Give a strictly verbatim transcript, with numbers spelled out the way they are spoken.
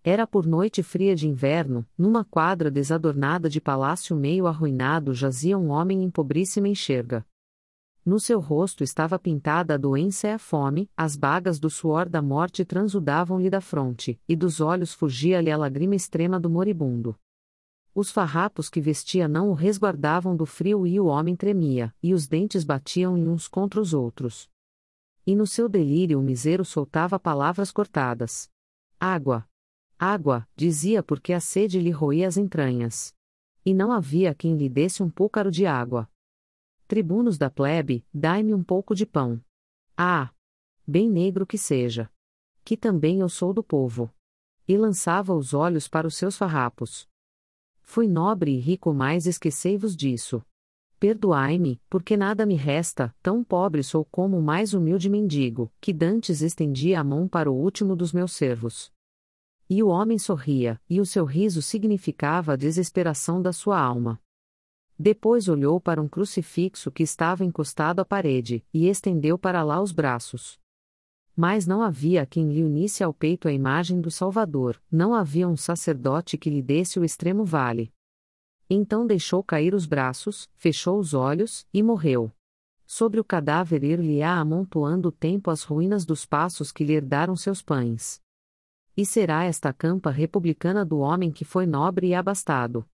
Era por noite fria de inverno, numa quadra desadornada de palácio meio arruinado jazia um homem em pobríssima enxerga. No seu rosto estava pintada a doença e a fome, as bagas do suor da morte transudavam-lhe da fronte, e dos olhos fugia-lhe a lágrima extrema do moribundo. Os farrapos que vestia não o resguardavam do frio e o homem tremia, e os dentes batiam-lhe uns contra os outros. E no seu delírio o miseiro soltava palavras cortadas. Água! Água, dizia porque a sede lhe roía as entranhas. E não havia quem lhe desse um púcaro de água. Tribunos da plebe, dai-me um pouco de pão. Ah! Bem negro que seja. Que também eu sou do povo. E lançava os olhos para os seus farrapos. Fui nobre e rico, mas esquecei-vos disso. Perdoai-me, porque nada me resta, tão pobre sou como o mais humilde mendigo, que dantes estendia a mão para o último dos meus servos. E o homem sorria, e o seu riso significava a desesperação da sua alma. Depois olhou para um crucifixo que estava encostado à parede, e estendeu para lá os braços. Mas não havia quem lhe unisse ao peito a imagem do Salvador, não havia um sacerdote que lhe desse o extremo vale. Então deixou cair os braços, fechou os olhos, e morreu. Sobre o cadáver ir-lhe-á amontoando o tempo as ruínas dos passos que lhe herdaram seus pães. E será esta a campa republicana do homem que foi nobre e abastado.